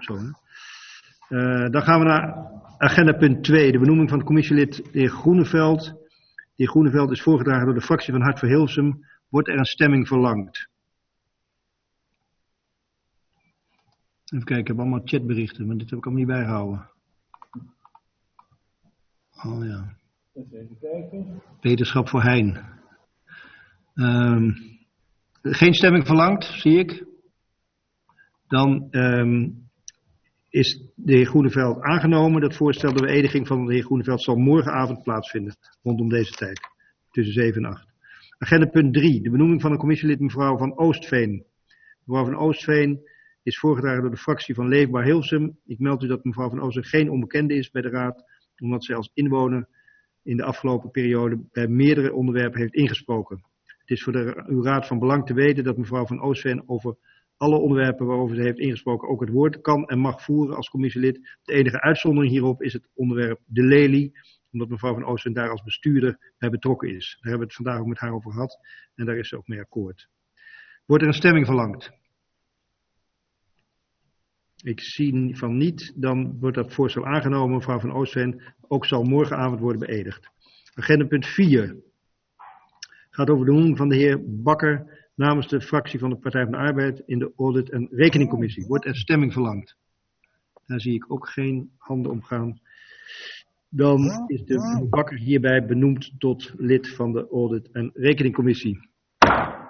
ook zo. Hè? Dan gaan we naar agenda punt 2. De benoeming van het commissielid de heer Groeneveld. De heer Groeneveld is voorgedragen door de fractie van Hart voor Hilversum. Wordt er een stemming verlangd? Even kijken, ik heb allemaal chatberichten, maar dit heb ik allemaal niet bijgehouden. Oh ja. Even kijken. Wetenschap voor Hein. Geen stemming verlangd, zie ik. Dan is de heer Groeneveld aangenomen. Dat voorstel de beëdiging van de heer Groeneveld zal morgenavond plaatsvinden. Rondom deze tijd. Tussen 7 en 8. Agenda punt 3. De benoeming van een commissielid mevrouw van Oostveen. Mevrouw van Oostveen is voorgedragen door de fractie van Leefbaar Hilversum. Ik meld u dat mevrouw van Oostveen geen onbekende is bij de raad. Omdat zij als inwoner in de afgelopen periode bij meerdere onderwerpen heeft ingesproken. Het is voor uw raad van belang te weten dat mevrouw van Oostveen over alle onderwerpen waarover ze heeft ingesproken ook het woord kan en mag voeren als commissielid. De enige uitzondering hierop is het onderwerp de lelie, omdat mevrouw van Oostveen daar als bestuurder bij betrokken is. Daar hebben we het vandaag ook met haar over gehad en daar is ze ook mee akkoord. Wordt er een stemming verlangd? Ik zie van niet, dan wordt dat voorstel aangenomen. Mevrouw van Oostveen ook zal morgenavond worden beëdigd. Agenda punt 4 gaat over de benoeming van de heer Bakker namens de fractie van de Partij van de Arbeid in de Audit- en Rekeningcommissie. Wordt er stemming verlangd? Daar zie ik ook geen handen omgaan. Dan is de heer Bakker hierbij benoemd tot lid van de Audit- en Rekeningcommissie.